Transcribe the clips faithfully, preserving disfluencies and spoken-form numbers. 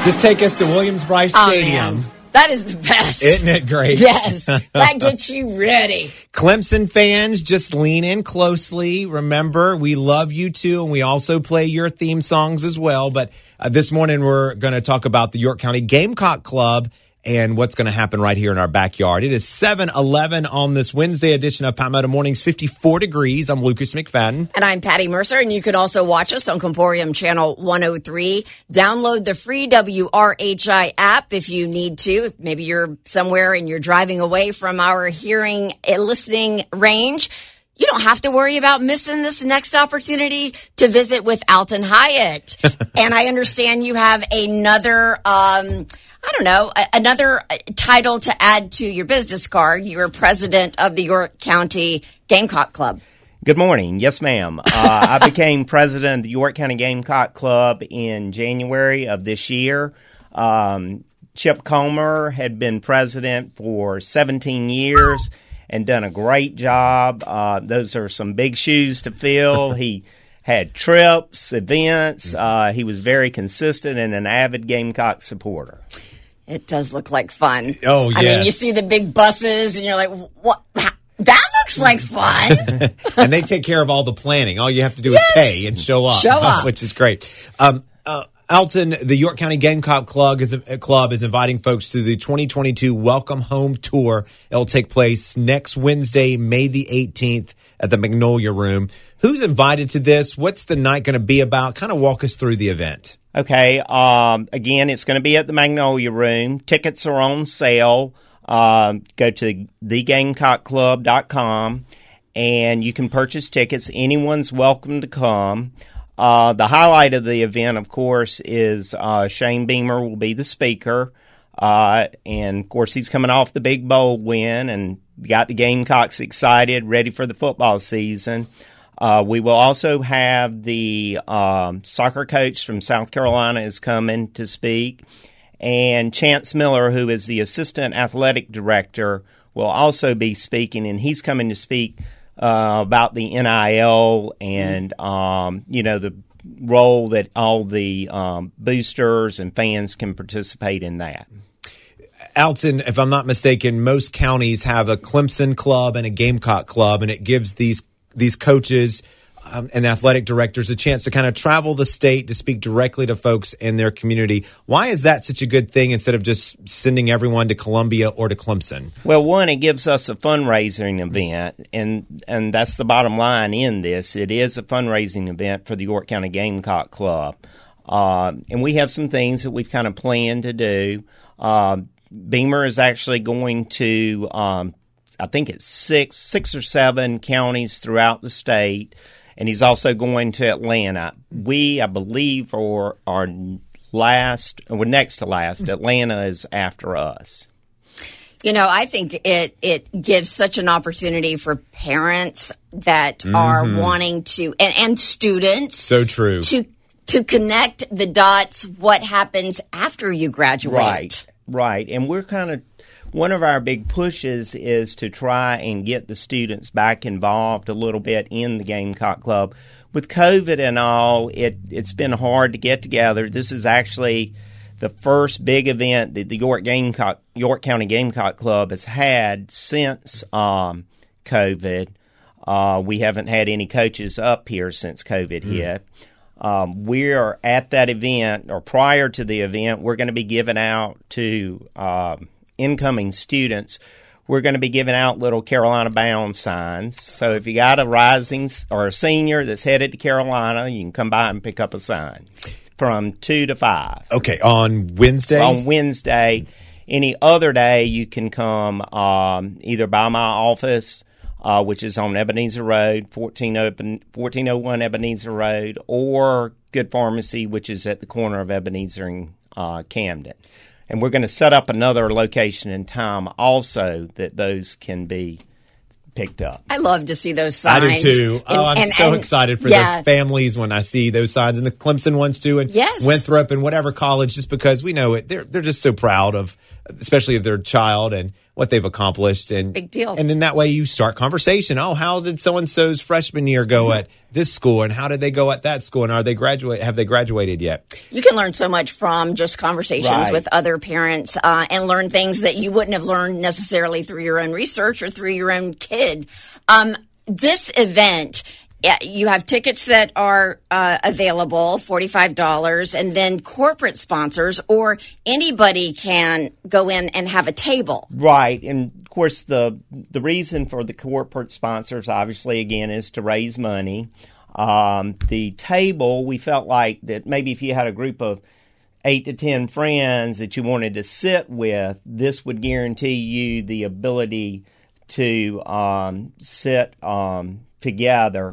Just take us to Williams-Brice Oh, Stadium. man. That is the best. Isn't it great? Yes. That gets you ready. Clemson fans, just lean in closely. Remember, we love you too, and we also play your theme songs as well. But uh, this morning, we're going to talk about the York County Gamecock Club and what's going to happen right here in our backyard. It is seven eleven on this Wednesday edition of Palmetto Mornings, fifty-four degrees. I'm Lucas McFadden. And I'm Patty Mercer, and you can also watch us on Comporium Channel one oh three. Download the free W R H I app if you need to. If maybe you're somewhere and you're driving away from our hearing and listening range, you don't have to worry about missing this next opportunity to visit with Alton Hyatt. And I understand you have another... Um, I don't know, another title to add to your business card. You're president of the York County Gamecock Club. Good morning. Yes, ma'am. Uh, I became president of the York County Gamecock Club in January of this year. Um, Chip Comer had been president for seventeen years and done a great job. Uh, those are some big shoes to fill. He had trips, events. Uh, he was very consistent and an avid Gamecock supporter. It does look like fun. Oh, yes. I mean, you see the big buses, and you're like, what? That looks like fun. And they take care of all the planning. All you have to do Yes. is pay and show up, Show up. which is great. Um, uh, Alton, the York County Gamecock Club is, uh, Club is inviting folks to the twenty twenty-two Welcome Home Tour. It'll take place next Wednesday, May the eighteenth at the Magnolia Room. Who's invited to this? What's the night going to be about? Kind of walk us through the event. Okay. Um, again, it's going to be at the Magnolia Room. Tickets are on sale. Uh, go to the gamecock club dot com and you can purchase tickets. Anyone's welcome to come. Uh, the highlight of the event, of course, is uh, Shane Beamer will be the speaker. Uh, and, of course, he's coming off the big bowl win and got the Gamecocks excited, ready for the football season. Uh, we will also have the um, soccer coach from South Carolina is coming to speak. And Chance Miller, who is the assistant athletic director, will also be speaking. And he's coming to speak uh, about the N I L and, um, you know, the role that all the um, boosters and fans can participate in that. Alton, if I'm not mistaken, most counties have a Clemson club and a Gamecock club, and it gives these these coaches um, and athletic directors a chance to kind of travel the state to speak directly to folks in their community. Why is that such a good thing instead of just sending everyone to Columbia or to Clemson? Well, one, it gives us a fundraising event, and and that's the bottom line in this. It is a fundraising event for the York County Gamecock Club. Uh, and we have some things that we've kind of planned to do. Uh, Beamer is actually going to um, I think it's six, six or seven counties throughout the state, and he's also going to Atlanta. We, I believe, are our last, or next to last. Atlanta is after us. You know, I think it it gives such an opportunity for parents that mm-hmm. are wanting to, and, and students. So true. To, to connect the dots, what happens after you graduate. Right, right. And we're kind of, one of our big pushes is to try and get the students back involved a little bit in the Gamecock Club. With COVID and all, it, it's been hard to get together. This is actually the first big event that the York Gamecock, York County Gamecock Club has had since um, COVID. Uh, we haven't had any coaches up here since COVID mm. hit. Um, we are at that event, or prior to the event, we're going to be giving out to um, incoming students, we're going to be giving out little Carolina Bound signs. So if you got a rising or a senior that's headed to Carolina, you can come by and pick up a sign from two to five. Okay, on Wednesday? On Wednesday. Any other day, you can come um, either by my office, uh, which is on Ebenezer Road, fourteen oh one Ebenezer Road, or Good Pharmacy, which is at the corner of Ebenezer and uh, Camden. And we're going to set up another location and time also that those can be picked up. I love to see those signs. I do too. And, oh, I'm and, so and, excited for yeah. the families when I see those signs, and the Clemson ones too, and yes. Winthrop and whatever college, just because we know it. They're they're just so proud of especially of their child and what they've accomplished. And big deal. And then that way you start conversation. Oh, how did so-and-so's freshman year go at this school? And how did they go at that school? And are they graduate? Have they graduated yet? You can learn so much from just conversations Right. with other parents uh, and learn things that you wouldn't have learned necessarily through your own research or through your own kid. Um, this event, yeah, you have tickets that are uh, available, forty-five dollars, and then corporate sponsors or anybody can go in and have a table. Right, and of course the the reason for the corporate sponsors, obviously, again, is to raise money. Um, the table, we felt like that maybe if you had a group of eight to ten friends that you wanted to sit with, this would guarantee you the ability to um, sit um, together.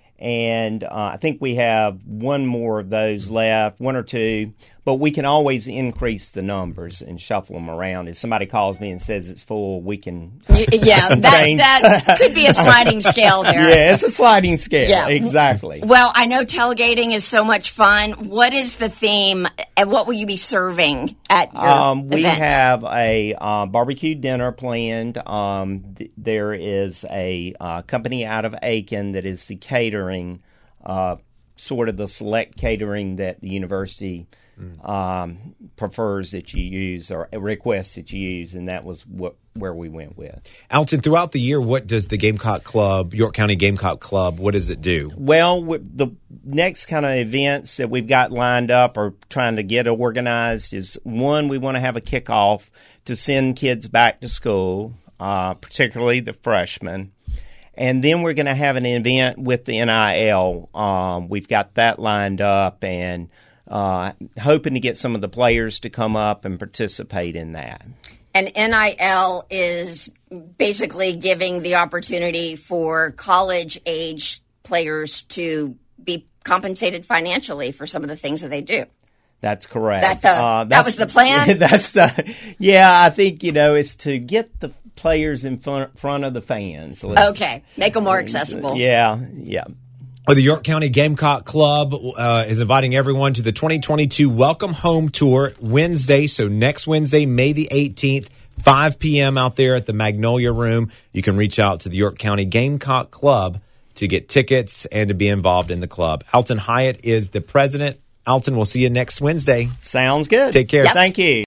And uh, I think we have one more of those left, one or two, but we can always increase the numbers and shuffle them around. If somebody calls me and says it's full, we can Y- Yeah, that, change. that could be a sliding scale there. Yeah, it's a sliding scale. Yeah. Exactly. Well, I know tailgating is so much fun. What is the theme, and what will you be serving at your Um, we event? have a uh, barbecue dinner planned. Um, th- there is a uh, company out of Aiken that is the catering, uh, sort of the select catering that the university um, prefers that you use or requests that you use, and that was what where we went with. Alton, throughout the year, what does the Gamecock Club, York County Gamecock Club, what does it do? Well, w- the next kind of events that we've got lined up or trying to get organized is, one, we want to have a kickoff to send kids back to school, uh, particularly the freshmen. And then we're going to have an event with the N I L. Um, we've got that lined up and uh, hoping to get some of the players to come up and participate in that. And N I L is basically giving the opportunity for college-age players to be compensated financially for some of the things that they do. That's correct. Is that the- Uh, that that's- was the plan? That's the, yeah, I think, you know, it's to get the players in front, front of the fans. Okay, make them more accessible. Yeah, yeah. Well, the York County Gamecock Club uh, is inviting everyone to the twenty twenty-two Welcome Home Tour Wednesday. So next Wednesday, May the eighteenth, five p.m. out there at the Magnolia Room. You can reach out to the York County Gamecock Club to get tickets and to be involved in the club. Alton Hyatt is the president. Alton, we'll see you next Wednesday. Sounds good. Take care. Yep. Thank you.